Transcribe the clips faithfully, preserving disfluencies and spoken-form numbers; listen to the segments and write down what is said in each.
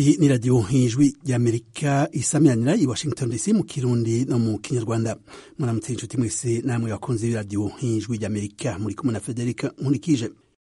Iyi ni radio Ijwi ry'Amerika isamiranyira i Washington D C mu Kirundi no mu Kinyarwanda. Mwaramutse inshuti mwese namwe bakunze b'iradio Ijwi ry'Amerika, muri kumwe na Federica Nkulikije.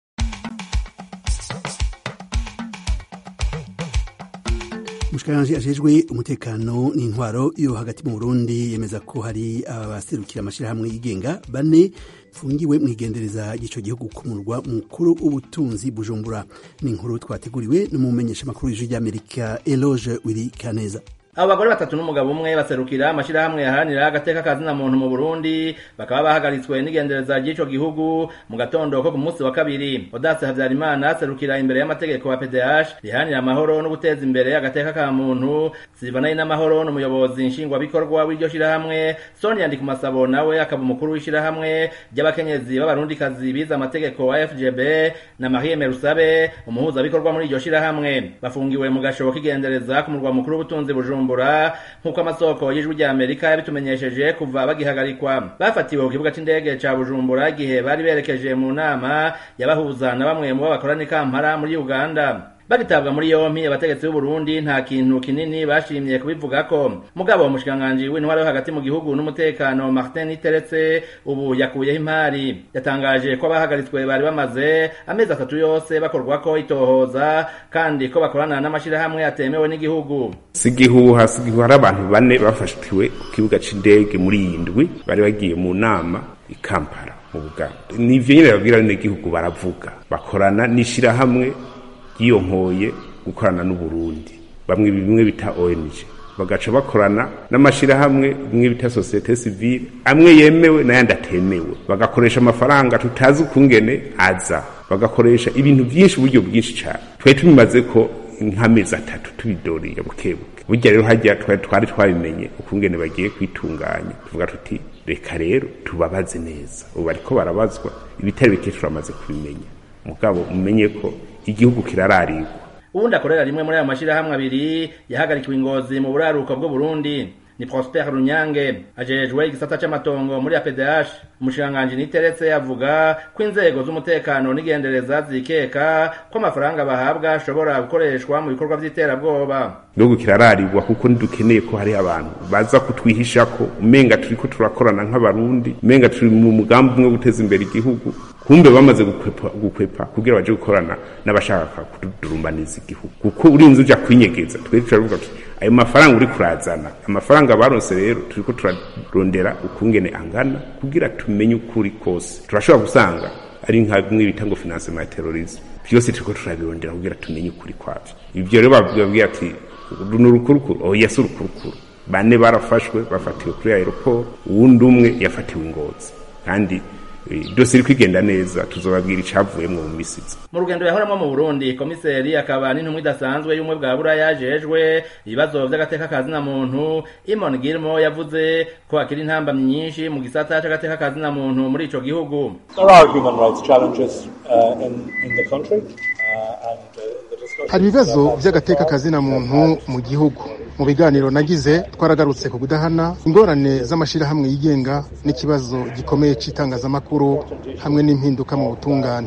Mushikiranganje ajejwe umutekano n'intwaro yo hagati mu Burundi yemeza ko hari abaserukira amashirahamwe yigenga bane fungiwe mwigendereza ico gihugu kumurwa mukuru ubutunzi Bujumbura. Ni inkuru twateguriwe n'umumenyesha makuru y'Ijwi ry'Amerika Eloge Willy Kaneza. Abo bagore batatu n'umugabo umwe baserukira amashirahamwe yaharanira agateka kazina muntu mu Burundi bakaba bahagaritswe n'igendereza ry'ico gihugu mu gatondo ko ku munsi wa kabiri. Odace Havyarimana aserukira imbere y'amategeko wa P D H riharanira amahoro no guteza imbere agateka ka muntu, Silvana n'amahoro n'umuyobozi nshingwa bikorwa w'iryo shirahamwe, Sonia Ndikumasabo nawe akaba umukuru w'ishirahamwe ry'abakenyezi b'abarundikazi biza amategeko wa F G B na Marie Merusabe umuhuza bikorwa muri iryo shirahamwe bafungiwe mu gashobo k'igendereza ku murwa mukuru w'ubutunzi Bujumbura nkuko amasoko y'Ijwi ry'Amerika yabitumenyesheje kuva bagihagarikwa. Bafatiwe ku kibuga c'indege ca Bujumbura igihe bari berekeje mu nama yabahuza na bamwe mu bakorana Kampala muri Uganda. Bagitabwa muri yompi abategetsi b'u Burundi nta kintu kinini bashimye kubivugako. Mugabo umushikanganje w'intwaro hagati mu gihugu n'umutekano Martin Teretse ubu yakuyeho impari yatangaje ko abahagaritswe bari bamaze amezi atatu yose bakorwako itohoza kandi ko bakorana n'amashirahamwe atemewe n'igihugu. Sigihuha sigihuha hari abantu bane bafashwe ku kibuga c'indege muri indwi bari bagiye mu nama i Kampala mu Buganda. Nivyo nyene babwira n'igihugu baravuga bakorana n'ishirahamwe yiyonkoye gukorana n'u Burundi, bamwe bimwe bita O N G bagaca bakorana n'amashirahamwe bimwe bita societe civile amwe yemewe n'ayandi atemewe, bagakoresha amafaranga tutazi ukungene aza, bagakoresha ibintu byinshi uburyo bwinshi cyane. Twe tubimaze ko nk'amezi atatu tubidoriye bukebuke. Burya rero hajya twari twari twabimenye ukungene bagiye kwitunganya, tuvuga tuti reka rero tubabaze neza. Ubu bariko barabazwa ibitari bike turamaze kubimenya, mugabo umenye ko igihugu kirararigwa. Ubundi akorera rimwe muri ayo mashirahamwe abiri yahagarikiwe Ingozi mu buraruko bw'u Burundi ni Prosper Runyange ajejwe igisata c'amatongo muri A P D H. Umushikanganje Niteretse avuga ko inzego z'umutekano n'igendereza zikeka ko amafaranga bahabwa ashobora gukoreshwa mu bikorwa vy'iterabwoba. Nubwo kirararigwa kuko ndukeneye ko hari abantu baza kutwihisha ko umenga turiko turakorana nk'abarundi, umenga turi mu mugambi umwe guteza imbere igihugu, kumbe bamaze gukwepa gukwepa kugira baje gukorana n'abashaka kudurumbaniza igihugu. Kuko urinze uja kwinyegeza twe turavuga ati ayo mafaranga uri kurazana amafaranga baronse rero turiko turarondera ukungene angana kugira tumenye ukuri kose. Turashobora gusanga ari nka bimwe bita ngo financement ya terrorisme, byose turiko turabirondera kugira tumenye ukuri kwavyo. Ibyo rero babwiye ati n'urukurukuru oh yesu urukurukuru bane barafashwe bafatiwe kuri aeroport, uwundi umwe yafatiwe Ingozi kandi dose iri kwigenda neza tuzobabwira icavuyemwo mu misizi. Mu rugendo yahoramo mu Burundi komiseri akaba n'intumwa idasanzwe y'umwe bwa Buraya yajejwe ibibazo vy'agateka kazina muntu Imon Gilmo yavuze ko akiri intambamyi nyinshi mu gisata c'agateka kazina muntu muri ico gihugu. There are human rights challenges uh, in in the country uh, and uh, hari ibibazo vy'agateka kazina muntu mu gihugu. Mu biganiro nagize twaragarutse ku kudahana ingorane z'amashirahamwe yigenga n'ikibazo gikomeye c'itangazamakuru hamwe n'impinduka mu butungane.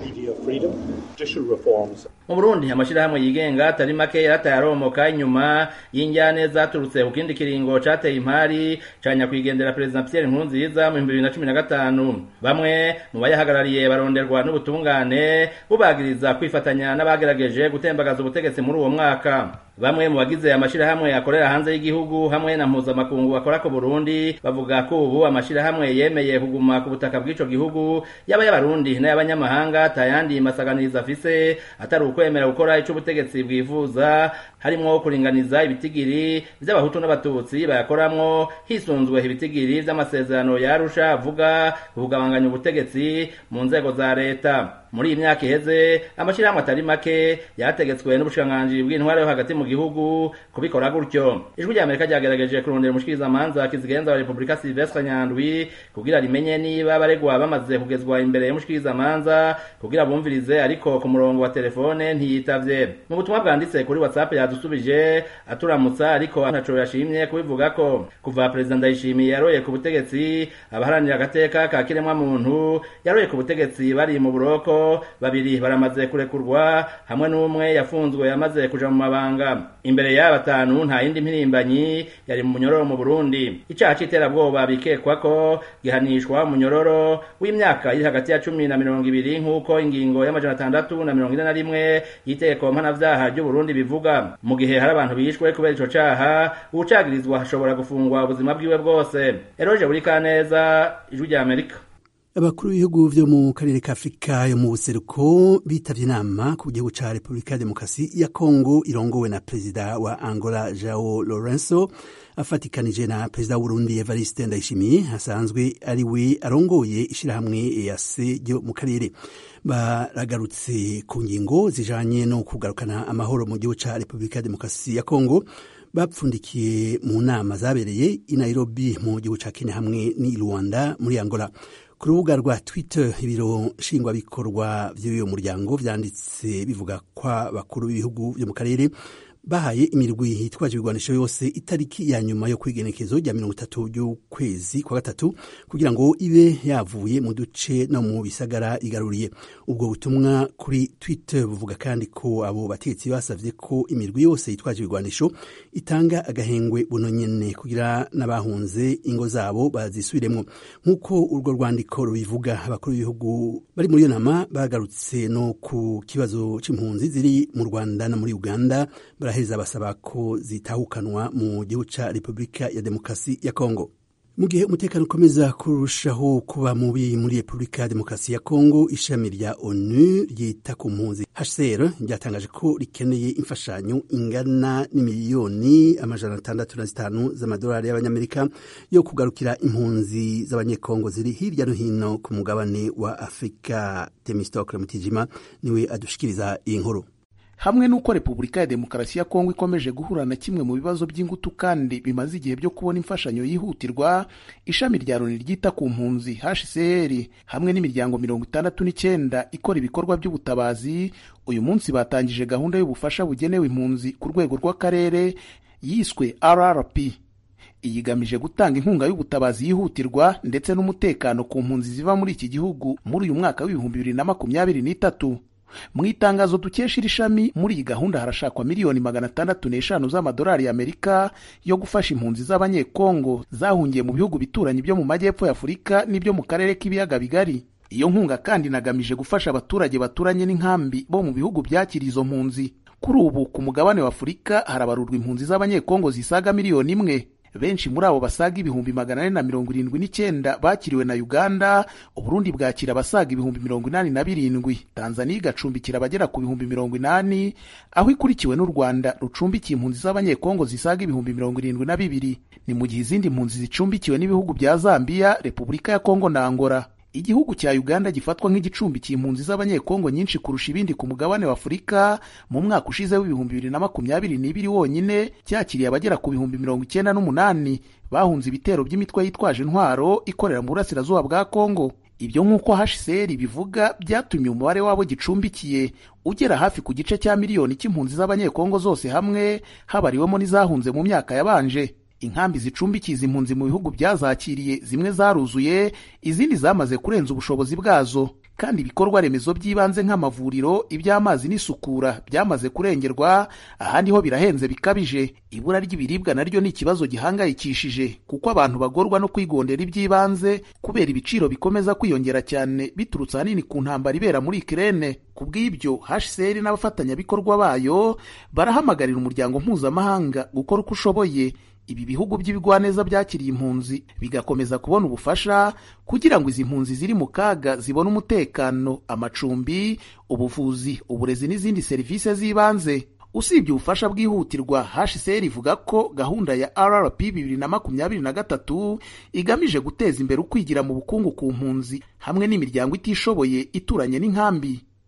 Mu Burundi amashirahamwe yigenga atari make yaratayaromoka inyuma y'injyane zaturutse ku kindi kiringo cateye impari canya kwigendera President Pierre Nkurunziza mu bibiri na cumi na gatanu. Bamwe mu bayahagarariye baronderwa n'ubutungane bubagiriza kwifatanya n'abagerageje gutembagaza ubutegetsi muri uwo mwaka. Bamwe mu bagize amashirahamwe akorera hanze y'igihugu hamwe na mpuzamakungu akora ku Burundi bavuga ko ubu amashirahamwe yemeye kuguma ku butaka bw'ico gihugu yaba y'abarundi n'abanyamahanga tayandi masaganiriza afise atari ukwemera gukora ico ubutegetsi bwifuza, harimwo kuringaniza ibitigiri vy'abahutu n'abatutsi bayakoramwo hisunzwe ibitigiri vy'amasezerano yarusha avuga kugabanganya ubutegetsi mu nzego za leta. Muri iyi myaka iheze amashirahamwe atari make yategetswe n'ubushikanganje bw'intwaro yo hagati mu gihugu kubikora gutyo. Ijwi ry'Amerika ryagerageje kurondera umushikiriza manza kizigenza wa Republika Silvestre Nyandwi kugira rimenye niba baregwa bamaze kugezwa imbere y'umushikiriza manza kugira bumvirize, ariko ku murongo wa telefone ntiyitavye. Mu butumwa bwanditse kuri WhatsApp ya yadusubije aturamutsa ariko ntaco yashimye kubivuga ko kuva Perezida Ndayishimiye yaroye ku butegetsi abaharanira agateka ka kiremwa muntu yaroye ku butegetsi bari mu buroko babiri baramaze kurekurwa hamwe n'umwe yafunzwe yamaze kuja mu mabanga imbere ya batanu nta yindi mpirimbanyi yari mu munyororo mu Burundi icaha c'iterabwoba bikekwa ko gihanishwa mu munyororo w'imyaka iri hagati ya cumi na mirongo ibiri nk'uko ingingo y'amajana atandatu na mirongo ine na rimwe y'iteko mpanavyaha ry'u Burundi bivuga mu gihe hari abantu bishwe kubera ico caha ucagirizwa hashobora gufungwa ubuzima bwiwe bwose. Eroje Burikaneza, Ijwi rya Amerika. Abakuru b'ibihugu vyo mu karere ka Afrika yo mu buseruko bitavye inama ku gihugu ca Republika ya Demokarasi ya Kongo irongowe na perezida wa Angola Joao Lourenço afatikanije na perezida w'Uburundi Evariste Ndayishimiye asanzwe ari we arongoye ishirahamwe E A C ryo mu karere. Baragarutse ku ngingo zijanye no kugarukana amahoro mu gihugu ca Republika ya Demokarasi ya Kongo bapfundikiye mu nama zabereye i Nairobi mu gihugu ca Kenya hamwe ni Luanda muri Angola. Ku rubuga rwa Twitter ibiro nshingwabikorwa vy'uyo muryango vyanditse bivuga kwa bakuru b'ibihugu vyo mu karere bahaye imirwi hitwaje ibigwanisho yose itariki ya nyuma yo kwigenekezo rya mirongo itatu y'ukwezi kwa gatatu kugira ngo ibe yavuye mu duce no mu bisagara igaruriye. Ubwo butumwa kuri Twitter buvuga kandi ko abo bategetsi basavye ko imirwi yose hitwaje ibigwanisho itanga agahengwe buno nyene kugira n'abahunze ingo zabo bazisubiremwo. Nk'uko urwo rwandiko rubivuga, abakuru b'ibihugu bari muri iyo nama bagarutse no ku kibazo c'impunzi ziri mu Rwanda no muri Uganda, baraheza basaba ko zitahukanwa mu gihugu ca Republika ya Demokarasi ya Kongo. Mu gihe umutekano ukomeza kurushaho kuba mubi muri Republika ya Demokarasi ya Kongo, ishami rya ONU ryita ku mpunzi H C R ryatangaje ko rikeneye imfashanyo ingana n'imiliyoni amajana atandatu na zitanu z'amadolari y'abanyamerika yo kugarukira impunzi z'abanyekongo ziri hirya no hino ku mugabane wa Afrika. Temistokle Mutijima niwe adushikiriza iyi nkuru. Hamwe nuko Republika ya Demokarasi ya Kongo ikomeje guhura na kimwe mu bibazo by'ingutu kandi bimaze igihe byo kubona imfashanyo yihutirwa, ishami rya Loni ryita ku mpunzi H C R hamwe n'imiryango mirongo itandatu n'icyenda ikora ibikorwa by'ubutabazi uyu munsi batangije gahunda y'ubufasha bugenewe impunzi ku rwego rw'akarere yiswe R R P. Iyigamije gutanga inkunga y'ubutabazi yihutirwa ndetse n'umutekano ku mpunzi ziva muri iki gihugu muri uyu mwaka w'ibihumbi bibiri na makumyabiri n'itatu. Mu itangazo dukesha iri shami, muri iyi gahunda harashakwa miliyoni magana atandatu n'eshanu z'amadolari y'Amerika yo gufasha impunzi z'abanyekongo zahungiye mu bihugu bituranye byo mu majyepfo ya Afurika n'ibyo mu karere k'ibiyaga bigari. Iyo nkunga kandi inagamije gufasha abaturage baturanye n'inkambi bo mu bihugu byakira izo mpunzi. Kuri ubu ku mugabane wa Afurika harabarurwa impunzi z'abanyekongo zisaga miliyoni imwe. Benshi muri abo basaga ibihumbi magana ane na mirongo irindwi n'icyenda bakiriwe na Uganda, Uburundi bwakira abasaga ibihumbi mirongo inani na birindwi, Tanzania igacumbikira abagera ku bihumbi mirongo inani, aho ikurikiwe n'u Rwanda rucumbikiye impunzi z'abanyekongo zisaga ibihumbi mirongo irindwi na bibiri. Ni mu gihe izindi mpunzi zicumbikiwe n'ibihugu bya Zambia, Republika ya Kongo na Angola. Igihugu cya Uganda gifatwa nk'igicumbikiye impunzi z'abanyekongo nyinshi kurusha ibindi ku mugabane wa Afurika. Mu mwaka ushize w'ibihumbi bibiri na makumyabiri n'ibiri wonyine cyakiriye abagera ku bihumbi mirongo icyenda n'umunani bahunze ibitero by'imitwe yitwaje intwaro ikorera mu burasirazuba bwa Kongo. Ibyo nk'uko H C R bivuga byatumye umubare wabo gicumbikiye ugera hafi ku gice cya miliyoni cy'impunzi z'abanyekongo zose hamwe, habariwemo n'izahunze mu myaka yabanje. Inkambi zicumbikiza impunzi mu bihugu byazakiriye zimwe zaruzuye, izindi zamaze kurenza ubushobozi bwazo, kandi ibikorwa remezo by'ibanze nk'amavuriro, iby'amazi n'isukura byamaze kurengerwa, ahandi ho birahenze bikabije. Ibura ry'ibiribwa naryo ni ikibazo gihangayikishije kuko abantu bagorwa no kwigondera iby'ibanze kubera ibiciro bikomeza kwiyongera cyane biturutse ahanini ku ntambara ibera muri Ukraine. Kubw'ibyo H C R n'abafatanyabikorwa bayo barahamagarira umuryango mpuzamahanga gukora uko ushoboye ibi bihugu by'ibigwaneza byakiriye impunzi bigakomeza kubona ubufasha kugira ngo izi mpunzi ziri mu kaga zibone umutekano, amacumbi, ubuvuzi, uburezi n'izindi serivisi z'ibanze. Usibye ubufasha bwihutirwa, H C R ivuga ko gahunda ya R R P bibiri na makumyabiri na gatatu igamije guteza imbere ukwigira mu bukungu ku mpunzi hamwe n'imiryango itishoboye ituranye n'inkambi.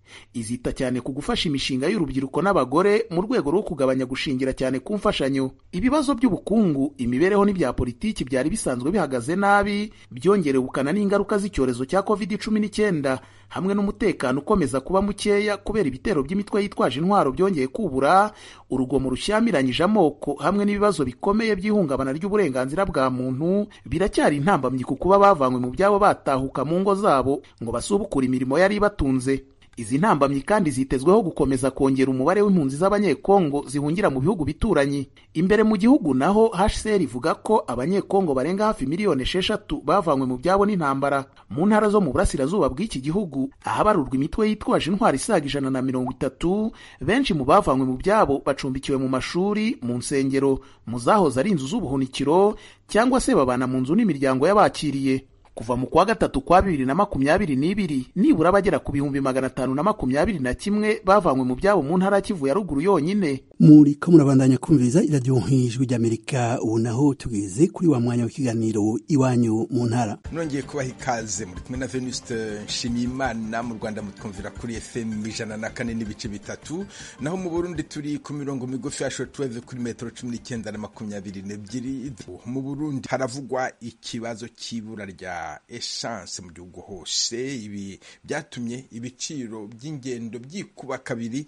izita cyane ku gufasha imishinga y'urubyiruko n'abagore mu rwego rwo kugabanya gushingira cyane ku mfashanyo. Ibibazo by'ubukungu, imibereho n'ibya politiki byari bisanzwe bihagaze nabi byongerewukana n'ingaruka z'icyorezo cya covid cumi n'icyenda hamwe n'umutekano ukomeza kuba mukeya kubera ibitero by'imitwe yitwaje intwaro byongeye kubura, urugomo rushyamiranyije amoko hamwe n'ibibazo bikomeye by'ihungabana ry'uburenganzira bwa muntu biracyari intambamyi ku kuba bavanywe mu byabo batahuka mu ngo zabo ngo basubukure imirimo yari ibatunze. Izi ntambamyi kandi zitezweho gukomeza kongera umubare w'impunzi z'abanyekongo zihungira mu bihugu bituranyi. Imbere mu gihugu naho H C R ivuga ko abanyekongo barenga hafi miliyoni esheshatu bavanywe mu byabo n'intambara. Mu ntara zo mu burasirazuba bw'iki gihugu ahabarurwa imitwe yitwaje intwari isaga ijana na mirongo itatu, benshi mu bavanywe mu byabo bacumbikiwe mu mashuri, mu nsengero, mu zahoze ari inzu z'ubuhunikiro cyangwa se babana mu nzu n'imiryango y'abakiriye. Kuva mu kwa gatatu kwa bibiri na makumyabiri n'ibiri nibura abagera ku bihumbi magana atanu na makumyabiri na kimwe bavanywe mu byabo mu ntara Kivu ya ruguru yonyine. Muri ko murabandanya kumviriza iradiyo nk'ijwi ry'Amerika, ubu naho tugeze kuri wa mwanya w'ikiganiro iwanyu mu ntara. Nongeye kubaha ikaze, muri kumwe na Venuste Nshimiyimana. Mu Rwanda mutwumvira kuri F M ijana na kane n'ibice bitatu, naho mu Burundi turi ku mirongo migufi ya shortwave kuri metero cumi n'icyenda na makumyabiri n'ebyiri. Mu Burundi haravugwa ikibazo cy'ibura rya essence mu gihugu hose. Ibi byatumye ibiciro by'ingendo byikuba kabiri.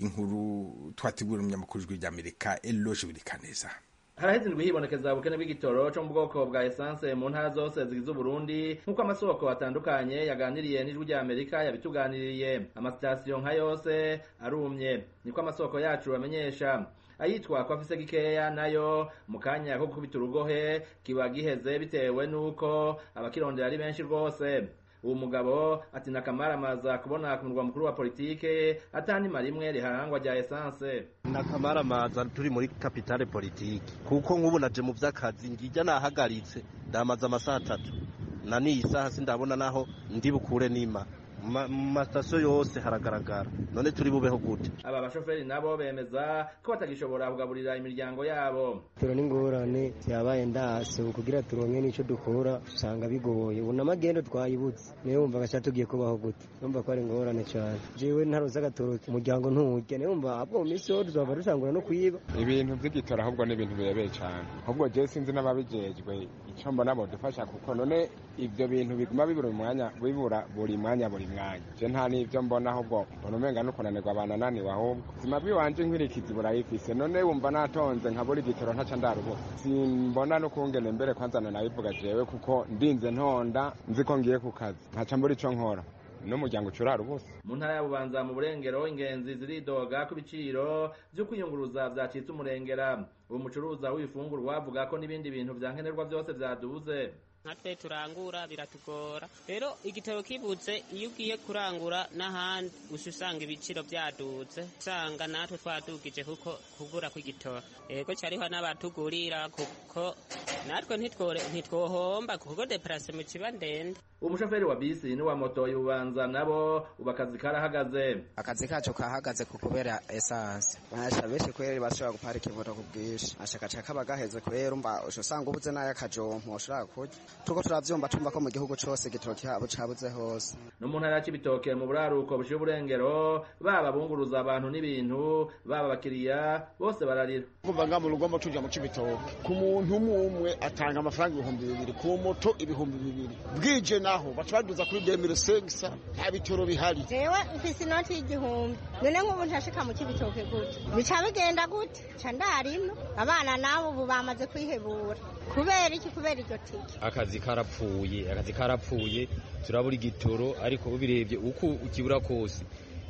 Inkuru twategura umunyamakuru w'ijwi ry'Amerika Eloge Birikaneza. Haraheze indwi hibonekeza ubukene bw'igitoro cyo mu bwoko bwa essence mu ntara zose zigize Burundi, nk'uko amasoko atandukanye yaganiriye n'ijwi ry'Amerika yabituganiriye. Amasitasiyo nka yose arumye, niko amasoko yacu bamenyesha. Ayitwa kwa fise gikeya nayo mu kanya ko gukubita urugohe kiba giheze bitewe nuko abakirondera ari benshi rwose. Uwo mugabo ati nakamaramaza kubona ku murwa mukuru wa politike atani marimwe riharangwa rya essence. Nakamaramaza turi muri capitale politike kuko nk'ubu naje mu vy'akazi ngijya nahagaritse ndamaza amasaha atatu na ni isaha sindabona naho ndi bukure nima mu masitasiyo yose haragaragara. None turi bubeho gute? Aba bashoferi nabo bemeza ko batagishobora kugaburira imiryango yabo. Turo n'ingorane yabaye ndase kugira turonke nico dukora usanga bigoye. Una magendo twayibutse niyo umva gacha tugiye kubaho gute? Numva ko ari ingorane cyane. Jewe ntaroza gatoroka umuryango ntuwurye, niyo umva abwo misi yo tuzava rusangura no kwiba. Ibintu by'igitora ahubwo n'ibintu birebeye cyane. Ahubwo je sinzi n'ababijejwe icyo mbona bo dufasha kuko none ibyo bintu biguma bibura umwanya bibura buri mwanya buri mwanya. Je nta n'ibyo mbona ahubwo mbona umenga no kunanirwa banananiwe ahubwo. Zima biwanje nkirikizi burayifise none wumva natonze nkabura igitoro ntaca ndarubo. Simbona no kungene mbere kwanzana nabivuga jewe kuko ndinze ntonda nzi ko ngiye ku kazi. Ntaca mbura ico nkora. N'umuryango curara ubose. Mu ntara ya Bubanza mu burengero ingenzi ziridoga ku biciro byo kwiyunguruza byacitse umurengera. Uwo mucuruza w'ifungurwa avuga ko n'ibindi bintu byankenerwa byose byaduze. Natwe turangura biratugora. Rero igitoro kibuze iyo ugiye kurangura n'ahandi usanga ibiciro byaduze. Usanga natwe twadugije kuko kugura kw'igitoro. Ego cyariho n'abatugurira kuko natwe ntitwore ntitwohomba kuko deplace mu kiba ndende. Umushoferi wa bisi ni wa moto y'Ubanza nabo ubakazi karahagaze. Akazi kacu kahagaze kukubera essence. Basha beshe kweri bashobora guparika imoto kubwishi. Ashaka chaka bagaheze kweri umba usanga ubuze nayo akajompo ushobora kurya. Tuko turavyumva tumva ko mu gihugu cyose igitoro cyabo cabuze hose. No mu ntara y'Ibitoke mu buraruko bushiye uburengero baba bunguruza abantu n'ibintu baba bakiriya bose bararira. Kuva nga mu rugombo tuja mu Cibitoke ku muntu umwe atanga amafaranga ibihumbi bibiri ku moto ibihumbi bibiri. Bwije naho bacaduza kuri demire sengisa nta bitoro bihari. Jewe mfise inoti y'igihumbi. None nk'ubu ntashika mu Cibitoke gute? Bica bigenda gute? Ca ndarimo abana nabo ubu bamaze kwihebura. Kubera iki? Kubera iryo tike. Akazi karapfuye, akazi karapfuye turabura igitoro ariko ubirebye uko ukibura kose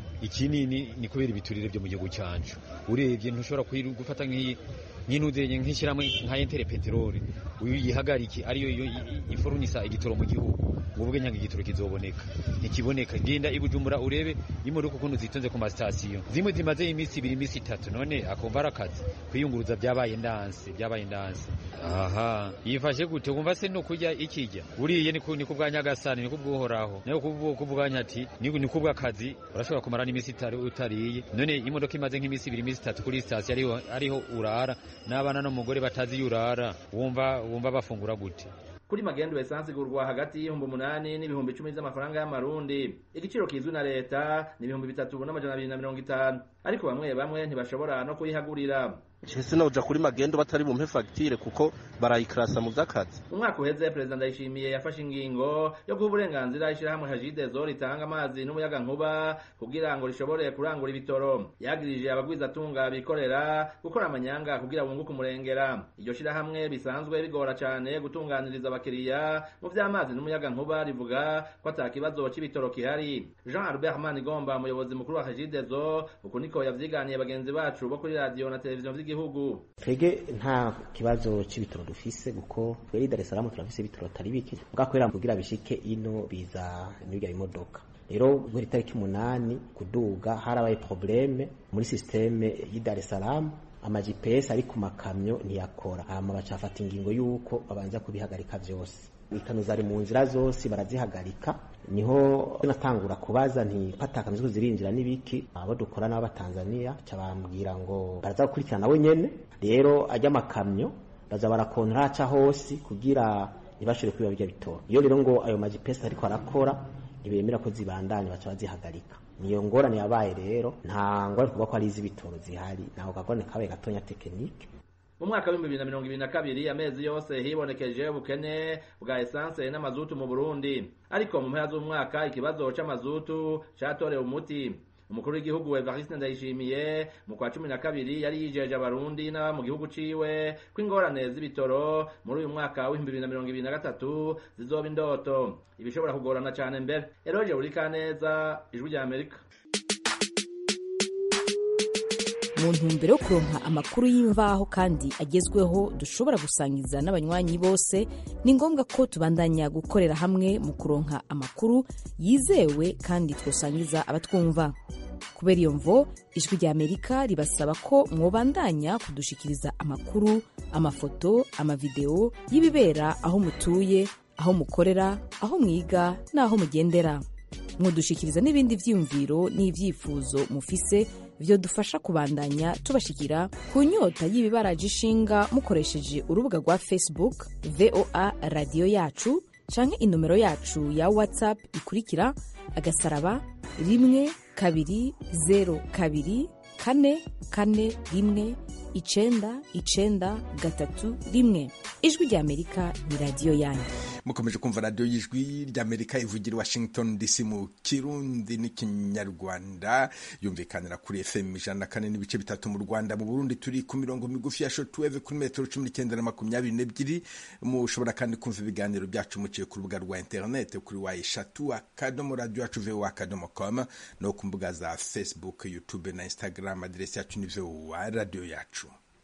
ikinini ni kubera ibiturire byo mu gihugu cyacu. Urebye ntushobora gufata nk'iyi nk'intuzenye nk'ishyiramo nka Entere Peteroli uyihagarike ariyo ifurunisa igitoro mu gihugu ngo ubwe nyanga igitoro kizoboneka ntikiboneka. Genda ibujumbura urebe imodoka ukuntu zitonze ku masitasiyo zimwe zimaze iminsi ibiri iminsi itatu none akumva arakazi kwiyunguruza byabaye ndanse byabaye ndanse. Aha yifashe gute kumva se no kujya ikijya uriye ni ku bwanyagasani ni kubwohoraho nayo kubwanya ati ni kubwa kazi urashobora kumara n'iminsi itari utariye none imodoka imaze nk'iminsi ibiri iminsi itatu kuri station ariho ariho urara n'abana n'umugore batazi yurara wumva wumva bafungura gute. kuri magendo esansi igurwa hagati y'ibihumbi umunani n'ibihumbi icumi z'amafaranga y'amarundi. Igiciro kizwi na leta ni ibihumbi bitatu n'amajana abiri na mirongo itanu, ariko bamwe bamwe ntibashobora no kuyihagurira. Chese noja kuri magendo batari bumpe facture kuko barayikrasa mu vy'akazi. Umwaka uheze President Ndayishimiye yafashe ingingo yo guha uburenganzira ishirahamwe Hajidezo ritanga amazi n'umuyaga nkuba kugira ngo rishobore kurangura ibitoro. Yagirije abagwizatunga bikorera gukora amanyanga kugira bunguke umurengera. Iryo shirahamwe bisanzwe bigora cyane gutunganiriza abakiriya mu vy'amazi n'umuyaga nkuba rivuga ko atakibazo c'ibitoro kihari. Jean Albert Manigomba, umuyobozi mukuru wa Hajidezo, uko niko yavyiganiye bagenzi bacu bo kuri radio na televiziyo gihugu. Twege nta kibazo c'ibitoro dufise kuko tweri Dar es Salaam turafise ibitoro tari bike bwakwera kugira bishike ino biza n'ibya imodoka. Rero buri tariki umunani kuduga harabaye probleme muri systeme yi Dar es Salaam, ama G P S ari ku makamyo ntiyakora, hama bacafata ingingo yuko babanza kubihagarika vyose. Ikanuza ari mu nzira zose barazihagarika, niho natangura kubaza nti pataka mizo zirinjira nibiki abo dukora n'aba Tanzania cabambwira ngo baraza gukurikirana nawe nyene. Rero ajya makamyo baza barakontraca hose kugira ibashire kwiba bijya bitoro. Iyo rero ngo ayo ma G P S ariko arakora ibemera ko zibandanye baca bazihagarika. Niyo ngorane yabaye rero, nta ngorane kuba ko ari izibitoro zihari, naho kagone kabaye gatonya technique. Mu mwaka wa bibiri na mirongo ibiri na kabiri amezi yose hibonekeje ubukene bwa essence n'amazutu mu Burundi, ariko mu mpera z'umwaka ikibazo c'amazutu catorewe umuti. Umukuru w'igihugu Evariste Ndayishimiye mu kwa cumi na kabiri yari yijeje abarundi n'aba mu gihugu ciwe ko ingorane z'ibitoro muri uyu mwaka wa bibiri na mirongo ibiri na gatatu zizoba indoto, ibishobora kugorana cyane mbere. Eroje Urikaneza, Ijwi rya Amerika. Mu ntumbero yo kuronka amakuru y'imvaho kandi agezweho dushobora gusangiza n'abanywanyi bose, ni ngombwa ko tubandanya gukorera hamwe mu kuronka amakuru yizewe kandi twosangiza abatwumva. Kubera iyo mvo, Ijwi rya Amerika ribasaba ko mwobandanya kudushikiriza amakuru, amafoto, amavideo y'ibibera aho mutuye, aho mukorera, aho mwiga n'aho mugendera. Mwodushikiriza n'ibindi vyiyumviro n'ivyifuzo mufise vyo dufasha kubandanya tubashikira ku nyota y'ibibaraje ishinga mukoresheje urubuga rwa Facebook V O A Radio Yacu canke inomero yacu ya WhatsApp ikurikira agasaraba rimwe kabiri zero kabiri kane kane rimwe icenda icenda gatatu rimwe. Ijwi rya Amerika ni radio yanyu. Mukomeje kumva radio y'Ijwi rya Amerika ivugira Washington D C mu Kirundi n'ikinyarwanda, yumvikanira kuri F M ijana na kane n'ibice bitatu mu Rwanda. Mu Burundi turi ku mirongo migufi ya shortwave kuri metero cumi n'icyenda na makumyabiri n'ebyiri. Mushobora kandi kumva ibiganiro byacu muciye ku rubuga rwa internet kuri wa eshatu akadomo radio yacu V O A akadomo com no ku mbuga za Facebook, YouTube na Instagram. Adresi yacu ni V O A radio yacu.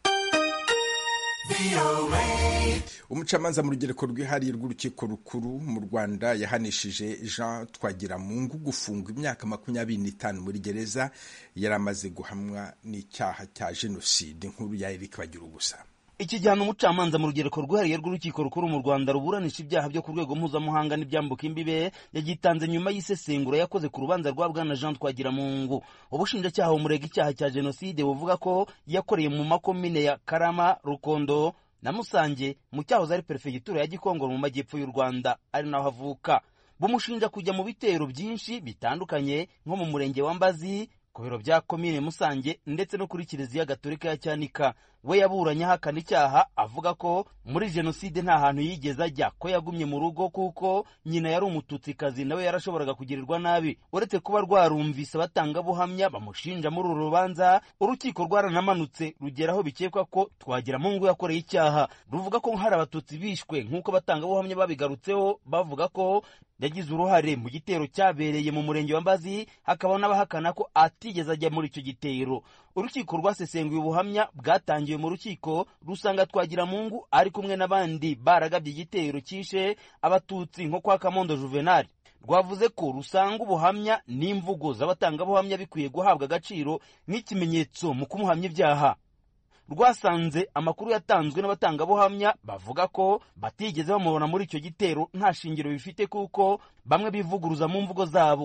Umucamanza mu rugereko rwihariye rw'urukiko rukuru mu Rwanda yahanishije Jean Twagiramungu gufungwa imyaka makumyabiri n'itanu muri gereza yaramaze guhamwa n'icyaha cya jenoside. Inkuru ya Eric Bagirubusa. Iki gihano umucamanza mu rugereko rwihariye rw'urukiko rukuru mu Rwanda ruburanisha ibyaha byo ku rwego mpuzamahanga n'ibyambuka imbibe yagitanze nyuma y'isesengura yakoze ku rubanza rwa Bwana Jean Twagiramungu. Ubushinjacyaha bumurega icyaha cya jenoside buvuga ko yakoreye mu makomine ya Karama, Rukondo na Musange mu cyahoze ari perefegitura ya Gikongoro mu majyepfo y'u Rwanda, ari naho havuka. Bumushinja kujya mu bitero byinshi bitandukanye nko mu murenge wa Mbazi, ku biro bya komine Musange ndetse no kuri Kiliziya Gatolika ya Cyanika. We yaburanye ahakana icyaha avuga ko muri jenoside nta hantu yigeze ajya, ko yagumye mu rugo kuko nyina yari umututsikazi nawe yarashoboraga kugirirwa nabi. Uretse kuba rwarumvise batanga buhamya bamushinja muri uru rubanza, urukiko rwaranamanutse rugeraho bikekwa ko Twagiramungu yakoreye icyaha. Ruvuga ko hari abatutsi bishwe nk'uko batanga buhamya babigarutseho, bavuga ko yagize uruhare mu gitero cyabereye mu murenge wa Mbazi, hakaba n'abahakana ko atigeze ajya muri icyo gitero. Urukiko rwasesenguye ubuhamya bwatangiye mu rukiko rusanga Twagiramungu ari kumwe n'abandi baragabye igitero cyishe abatutsi nko kwa Kamondo Juvenal. Rwavuze ko rusanga ubuhamya n'imvugo z'abatangabuhamya bikwiye guhabwa agaciro nk'ikimenyetso mu kumuhamya ibyaha. Rwasanze amakuru yatanzwe n'abatangabuhamya bavuga ko batigeze bamubona muri icyo gitero nta shingiro bifite kuko bamwe bivuguruza mu mvugo zabo.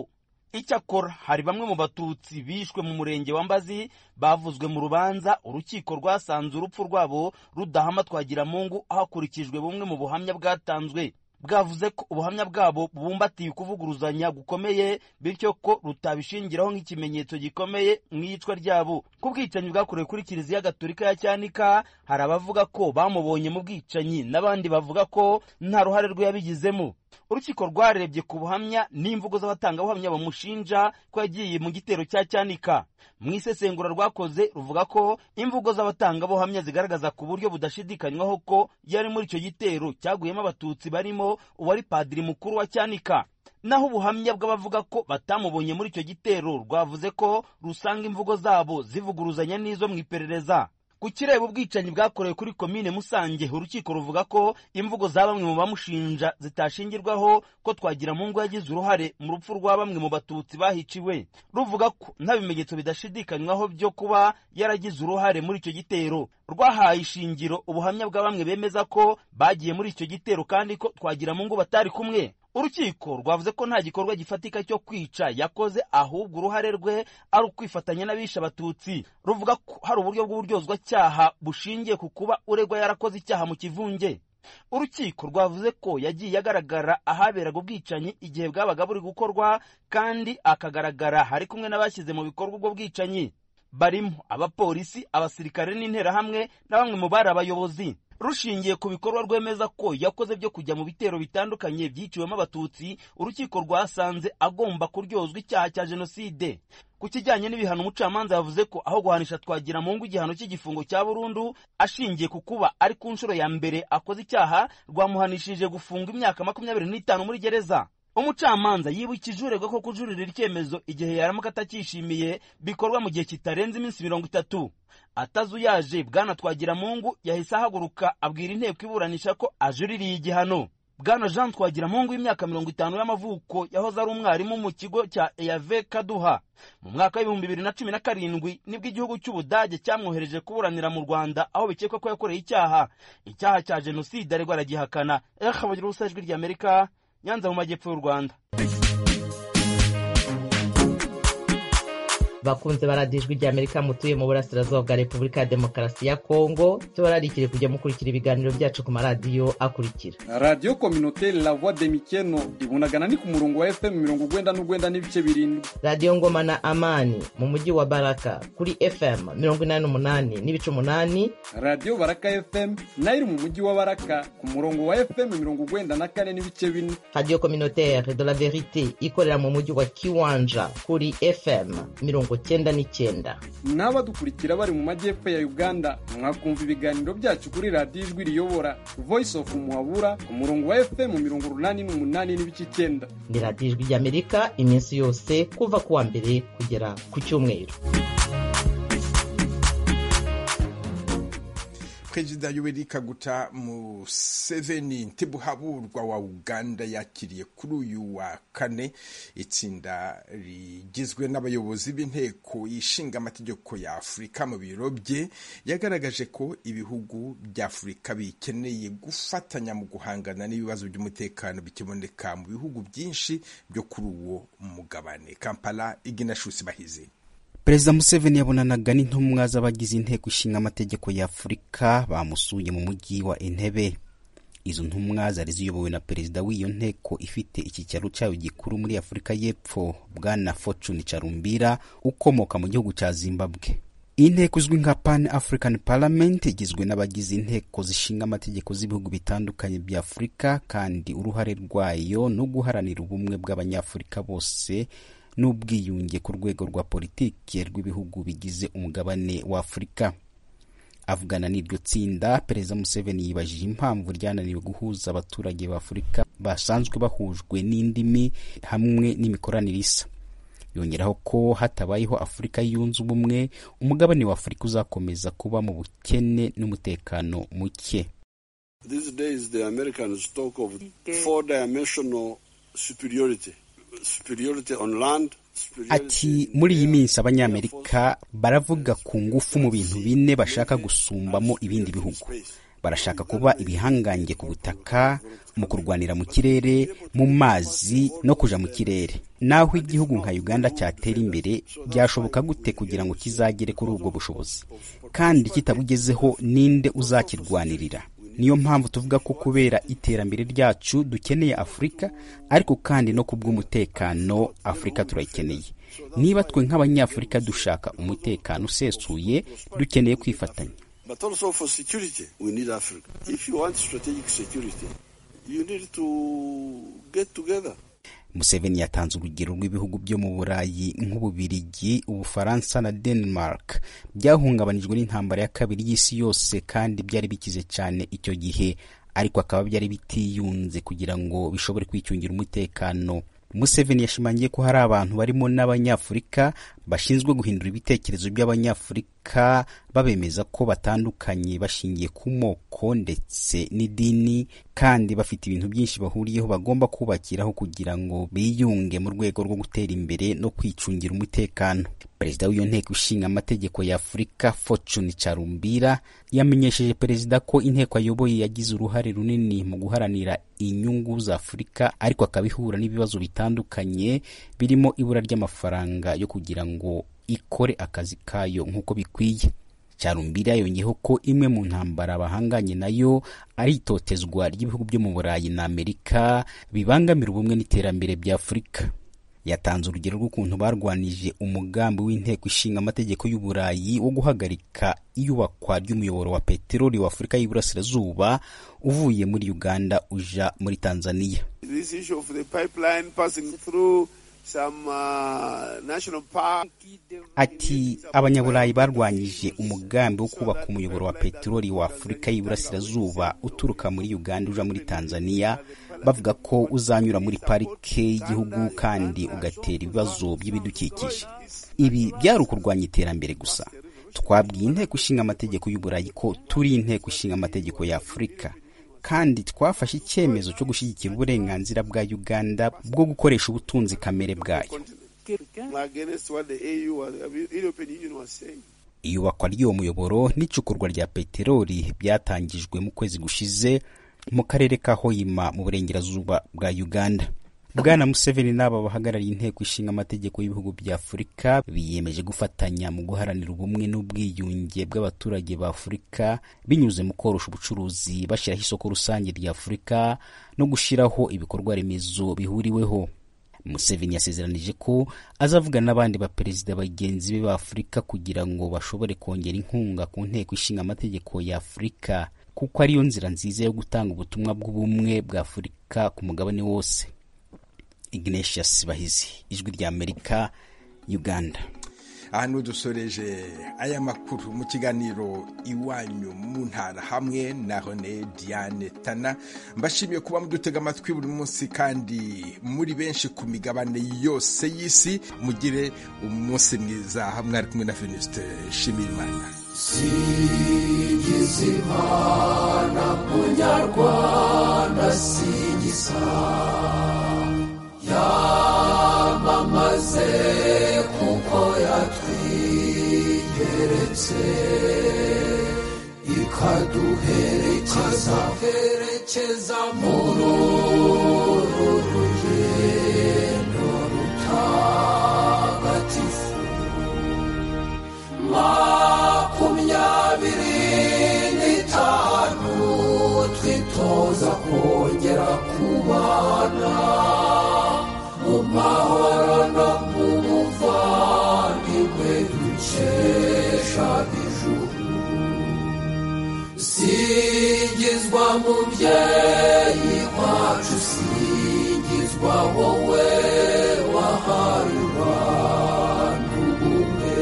Icyakora hari bamwe mu batutsi bishwe mu murenge wa Mbazi bavuzwe mu rubanza urukiko rwasanze urupfu rwabo rudahama Twagiramungu hakurikijwe bumwe mu buhamya bwatanzwe. Bwavuze ko ubuhamya bwabo bubumbatiye kuvuguruzanya gukomeye bityo ko rutabishingiraho nk'ikimenyetso gikomeye mu iyicwa ryabo. Ku bwicanyi bwakorewe kuri Kiliziya Gatolika ya Cyanika hari abavuga ko bamubonye mu bwicanyi n'abandi bavuga ko nta ruhare rwe yabigizemo. Urukiko rwarebye ku buhamya n'imvugo z'abatangabuhamya bamushinja ko yagiye mu gitero cya Cyanika. Mu isesengura rwakoze ruvuga ko imvugo z'abatangabuhamya zigaragaza ku buryo budashidikanywaho ko yari muri icyo gitero cyaguyemo abatutsi barimo uwari padiri mukuru wa Cyanika. Naho ubuhamya bw'abavuga ko batamubonye muri icyo gitero rwavuze ko rusanga imvugo zabo zivuguruzanya n'izo mu iperereza. Ku kireba ubwicanyi bwakorewe kuri komine Musange, urukiko ruvuga ko imvugo za bamwe mu bamushinja zitashingirwaho ko Twagiramungu yagize uruhare mu rupfu rwa bamwe mu batutsi bahiciwe. Ruvuga ko nta bimenyetso bidashidikanywaho byo kuba yaragize uruhare muri icyo gitero. Rwahaye ishingiro ubuhamya bwa bamwe bemeza ko bagiye muri icyo gitero kandi ko Twagiramungu batari kumwe. Urukiko rwavuze ko nta gikorwa gifatika cyo kwica yakoze, ahubwo uruhare rwe ari ukwifatanya n'abisha abatutsi. Ruvuga ko hari uburyo bw'uburyozwa cyaha bushingiye ku kuba uregwa yarakoze icyaha mu kivunge. Urukiko rwavuze ko yagiye agaragara ahaberaga ubwicanyi igihe bwabaga buri gukorwa kandi akagaragara hari kumwe n'abashyize mu bikorwa ubwo bwicanyi, barimo abapolisi, abasirikare n'interahamwe na bamwe mu bari abayobozi. Rushingiye ku bikorwa rwemeza ko yakoze byo kujya mu bitero bitandukanye byiciwemo abatutsi, urukiko rwasanze agomba kuryozwa icyaha cya jenoside. Ku kijyanye n'ibihano, umucamanza yavuze ko aho guhanisha Twagiramungu igihano cy'igifungo cya burundu ashingiye ku kuba ari ku nshuro ya mbere akoze icyaha, rwamuhanishije gufunga imyaka makumyabiri n'itanu muri gereza. Umucamanza yibukije uregwa ko kujuririra icyemezo igihe yaramuka atacyishimiye bikorwa mu gihe kitarenze iminsi mirongo itatu. Atazuyaje, Bwana Twagiramungu yahise ahaguruka abwira inteko iburanisha ko ajuririye igihano. Bwana Jean Twagiramungu w'imyaka mirongo itanu y'amavuko yahoze ari umwarimu mu kigo cya E A V Kaduha. Mu mwaka w'ibihumbi bibiri na cumi na karindwi nibwo igihugu cy'Ubudage cyamwohereje kuburanira mu Rwanda aho bikekwa ko yakoreye icyaha icyaha cya jenoside ariko aragihakana. Eka bagira ubusajwi ry'Amerika, Nyanza mu majyepfo y'u Rwanda. Bakunze baradijwe ry'Amerika mutuye mu burasirazuba bwa Repubulika ya Demokarasi ya Kongo, tubararikire kujya mukurikira ibiganiro byacu ku maradiyo akurikira: Radio Communautaire La Voix de Mikeno ibunagana ni ku murongo wa F M mirongo urwenda n'urwenda n'ibice birindwi. Radio Ngoma na Amani mu mujyi wa Baraka kuri F M mirongo inani n'umunani n'ibice umunani. Radio Baraka F M nayo mu mujyi wa Baraka ku murongo wa F M mirongo urwenda na kane n'ibice bine. Radio Communautaire de la Vérité ikorera mu mujyi wa Kiwanja kuri F M mirongo cyenda n'icyenda. N'abadukurikira bari mu majyepfo ya Uganda mwakumva ibiganiro byacu kuri Radio Ijwi Riyobora Voice of Muhabura ku murongo wa F M mirongo urunani n'umunani n'ibice icyenda. Ni Radio Ijwi ry'Amerika iminsi yose kuva kuwa mbere kugera ku cyumweru. Perezida Yoweri Kaguta Museveni Ntibuhaburwa wa Uganda yakiriye kuri uyu wa kane itsinda rigizwe n'abayobozi b'inteko ishinga amategeko ya Afurika mu biro bye. Yagaragaje ko ibihugu bya Afurika bikeneye gufatanya mu guhangana n'ibibazo by'umutekano bikiboneka mu bihugu byinshi byo kuri uwo mugabane. Kampala, Iginashusi Bahizi. Perezida Museveni yabonanaga n'intumwa z'abagize inteko ishinga amategeko ya Afurika bamusuye mu mujyi wa Entebbe. Izo ntumwa zari ziyobowe na perezida w'iyo nteko ifite icyicaro cyayo gikuru muri Afurika y'Epfo, Bwana Fortune Charumbira ukomoka mu gihugu cya Zimbabwe. Inteko izwi nka Pan African Parliament igizwe n'abagize inteko zishinga amategeko z'ibihugu bitandukanye bya Afurika, kandi uruhare rwayo no guharanira ubumwe bw'abanyafurika bose n'ubwiyunge ku rwego rwa politiki rw'ibihugu bigize umugabane wa Afurika. Avugana n'iryo tsinda, Perezida Museveni yibajije impamvu ryananiwe guhuza abaturage ba Afurika basanzwe bahujwe n'indimi hamwe n'imikoranire isa. Yongeraho ko hatabayeho Afurika yunze ubumwe, umugabane wa Afurika uzakomeza kuba mu bukene n'umutekano muke. These days the Americans talk of four-dimensional superiority. Superiority on land. Ati muri iyi minsi Abanyamerika baravuga ku ngufu mu bintu bine bashaka gusumbamo ibindi bihugu. barashaka kuba ibihangange ku butaka, mu kurwanira mu kirere, mu mazi no kuja mu kirere. Naho igihugu nka Uganda cyatera imbere, byashoboka gute kugira ngo kizagere kuri ubwo bushobozi? Kandi kitabugezeho ninde uzakirwanirira? Niyo mpamvu tuvuga ko kubera iterambere ryacu dukeneye Afrika, ariko kandi no kubw'umutekano Afrika turayikeneye. Niba twe nk'abanyafurika dushaka umutekano usesuye, dukeneye kwifatanya. But also for security, we need Africa. If you want strategic security, you need to get together. Museveni yatanze urugero rw'ibihugu byo mu Burayi nk'Ububirigi, Ubufaransa na Denmark byahungabanijwe n'intambara ya kabiri y'isi yose kandi byari bikize cyane icyo gihe, ariko akaba byari bitiyunze kugira ngo bishobore kwicyungira umutekano. Museveni yashimangiye ko hari abantu barimo n'abanyafurika bashinzwe guhindura ibitekerezo by'abanyafurika, babemeza ko batandukanye bashingiye ku moko ndetse n'idini, kandi bafite ibintu byinshi bahuriyeho bagomba kubakiraho kugira ngo biyunge mu rwego rwo gutera imbere no kwicungira umutekano. Perezida w'iyo nteko ishinga amategeko ya Afurika, Fortune Charumbira, yamenyesheje perezida ko inteko ayoboye yagize uruhare runini mu guharanira inyungu za Afurika, ariko akabihura n'ibibazo bitandukanye birimo ibura ry'amafaranga yo kugira ngo ikore akazi kayo nk'uko bikwiye. Charumbira yongeyeho ko imwe mu ntambara bahanganye nayo ari itotezwa ry'ibihugu byo mu Burayi na Amerika bibangamira ubumwe n'iterambere bya Afurika. Yatanze urugero rw'ukuntu barwanije umugambi w'inteko ishinga amategeko y'u Burayi wo guhagarika iyubakwa ry'umuyoboro wa peteroli wa Afurika y'Iburasirazuba uvuye muri Uganda uja muri Tanzania. This issue of the pipeline passing through some uh, national park. Ati abanyaburayi barwanyije umugambi wo kubaka umuyoboro wa peteroli wa Afurika y'Iburasirazuba uturuka muri Uganda uja muri Tanzania, bavuga ko uzanyura muri parike y'igihugu kandi ugatera ibibazo by'ibidukikije. Ibi byari ukurwanya iterambere gusa. Twabwiye inteko ishinga amategeko y'u Burayi ko turi inteko ishinga amategeko ya Afurika, kandi twafashe icyemezo cyo gushyigikira uburenganzira bwa Uganda bwo gukoresha ubutunzi kamere bwayo. Iyubakwa ry'uwo muyoboro n'icukurwa rya peteroli byatangijwe mu kwezi gushize mu karere ka Hoima mu burengerazuba bwa Uganda. Bwana Museveni n'aba bahagarariye inteko ishinga amategeko y'ibihugu bya Afurika biyemeje gufatanya mu guharanira ubumwe n'ubwiyunge bw'abaturage ba Afurika binyuze mu korosha ubucuruzi, bashyiraho isoko rusange rya Afurika no gushiraho ibikorwa remezo bihuriweho. Museveni yasezeranije ko azavugana n'abandi ba perezida bagenzi be ba Afurika kugira ngo bashobore kongera inkunga ku nteko ishinga amategeko ya Afurika, kuko ariyo nzira nziza yo gutanga ubutumwa bw'ubumwe bwa Afurika ku mugabane wose. Ignatius Bahizi, Ijwi rya Amerika, Uganda. Ahantu dusoreje aya makuru mu kiganiro Iwanyu mu Ntara hamwe na Hone Diane Tana. Mbashimiye kuba mudutega amatwi buri munsi kandi muri benshi ku migabane yose y'isi. Mugire umunsi mwiza. Hamwe ari kumwe na Venuste Nshimiyimana. Singiza Imana Munyarwanda singiza, yamamaze kuko yatwigeretse ikaduherekeza muri uru rugendo rutagatifu. Makumyabiri n'itanu twitoza kongera kubana mu mahoro no mu buvandimwe dukesha ijuru. Singizwa mubyeyi wacu, singizwa wowe wahaye abantu ubumwe.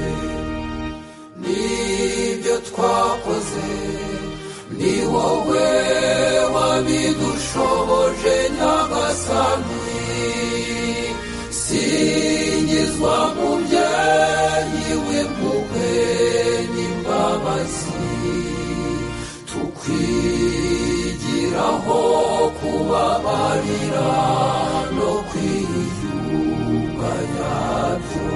Nibyo twakoze ni wowe wabidushoboje Nyagasani. Singizwa mubyeyi w'impuhwe n'imbabazi, tukwigiraho kubabarira no kwiyunga nyabyo.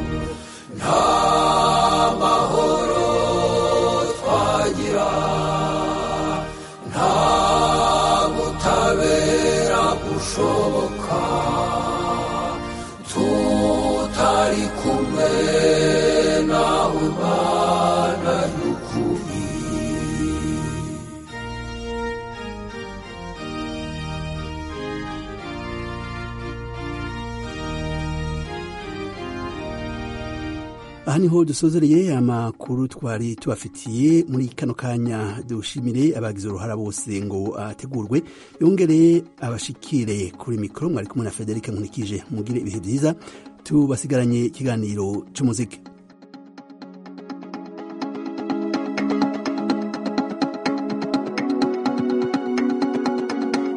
Nta mahoro twagira gushoboka tutari kumwe nawe Mana y'ukuri. aha niho dusozereye amakuru twari tubafitiye muri kano kanya. dushimire abagize uruhara bose ngo ategurwe yongere abashikire kuri mikoro. mwari kumwe na Frederic Nkunikije. mugire ibihe byiza, tubasigaranye ikiganiro cy'umuziki.